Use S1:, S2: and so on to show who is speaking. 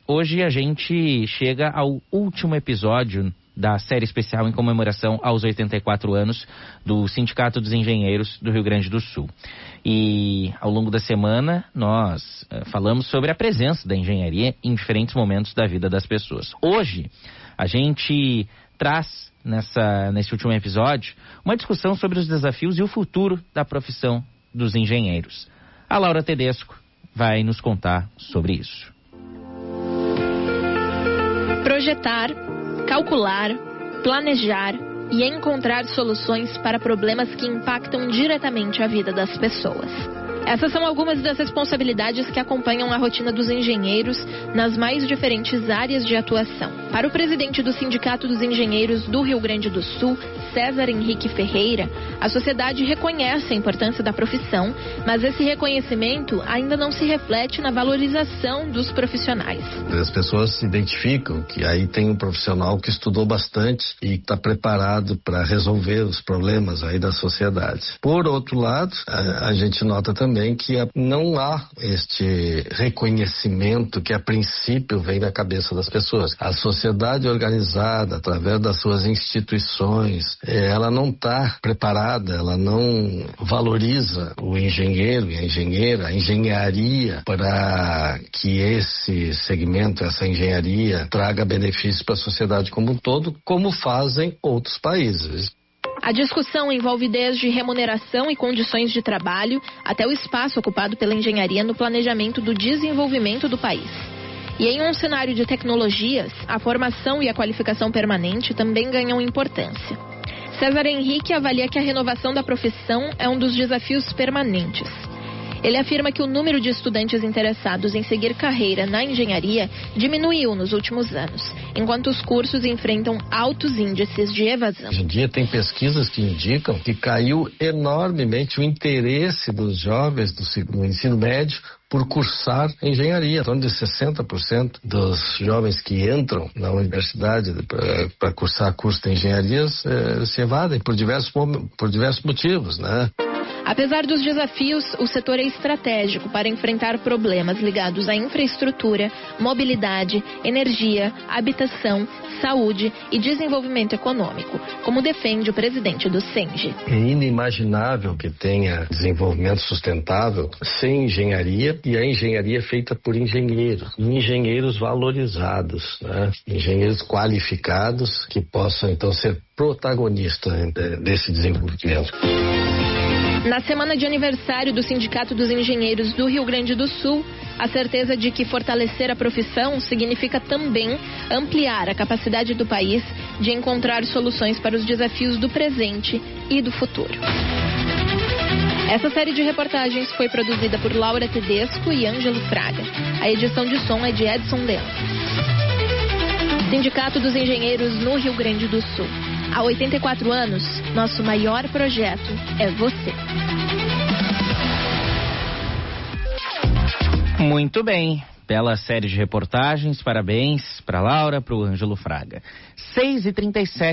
S1: Hoje a gente chega ao último episódio da série especial em comemoração aos 84 anos do Sindicato dos Engenheiros do Rio Grande do Sul. E ao longo da semana nós falamos sobre a presença da engenharia em diferentes momentos da vida das pessoas. Hoje a gente traz nesse último episódio uma discussão sobre os desafios e o futuro da profissão dos engenheiros. A Laura Tedesco vai nos contar sobre isso.
S2: Projetar, calcular, planejar e encontrar soluções para problemas que impactam diretamente a vida das pessoas. Essas são algumas das responsabilidades que acompanham a rotina dos engenheiros nas mais diferentes áreas de atuação. Para o presidente do Sindicato dos Engenheiros do Rio Grande do Sul, César Henrique Ferreira, a sociedade reconhece a importância da profissão, mas esse reconhecimento ainda não se reflete na valorização dos profissionais.
S3: As pessoas se identificam que aí tem um profissional que estudou bastante e está preparado para resolver os problemas aí da sociedade. Por outro lado, a gente nota também que não há este reconhecimento que a princípio vem da cabeça das pessoas. A sociedade organizada, através das suas instituições, ela não está preparada, ela não valoriza o engenheiro e a engenheira, a engenharia, para que esse segmento, essa engenharia, traga benefícios para a sociedade como um todo, como fazem outros países.
S2: A discussão envolve desde remuneração e condições de trabalho até o espaço ocupado pela engenharia no planejamento do desenvolvimento do país. E em um cenário de tecnologias, a formação e a qualificação permanente também ganham importância. César Henrique avalia que a renovação da profissão é um dos desafios permanentes. Ele afirma que o número de estudantes interessados em seguir carreira na engenharia diminuiu nos últimos anos, enquanto os cursos enfrentam altos índices de evasão.
S3: Hoje em dia tem pesquisas que indicam que caiu enormemente o interesse dos jovens do ensino médio por cursar engenharia. Em torno de 60% dos jovens que entram na universidade para cursar curso de engenharias se evadem por diversos motivos, né?
S2: Apesar dos desafios, o setor é estratégico para enfrentar problemas ligados à infraestrutura, mobilidade, energia, habitação, saúde e desenvolvimento econômico, como defende o presidente do SENGE.
S3: É inimaginável que tenha desenvolvimento sustentável sem engenharia, e a engenharia é feita por engenheiros valorizados, né? Engenheiros qualificados que possam então ser protagonistas desse desenvolvimento.
S2: Na semana de aniversário do Sindicato dos Engenheiros do Rio Grande do Sul, a certeza de que fortalecer a profissão significa também ampliar a capacidade do país de encontrar soluções para os desafios do presente e do futuro. Essa série de reportagens foi produzida por Laura Tedesco e Ângelo Fraga. A edição de som é de Edson Leão. Sindicato dos Engenheiros no Rio Grande do Sul. Há 84 anos, nosso maior projeto é você.
S1: Muito bem. Bela série de reportagens. Parabéns para Laura, para o Ângelo Fraga. 6h37.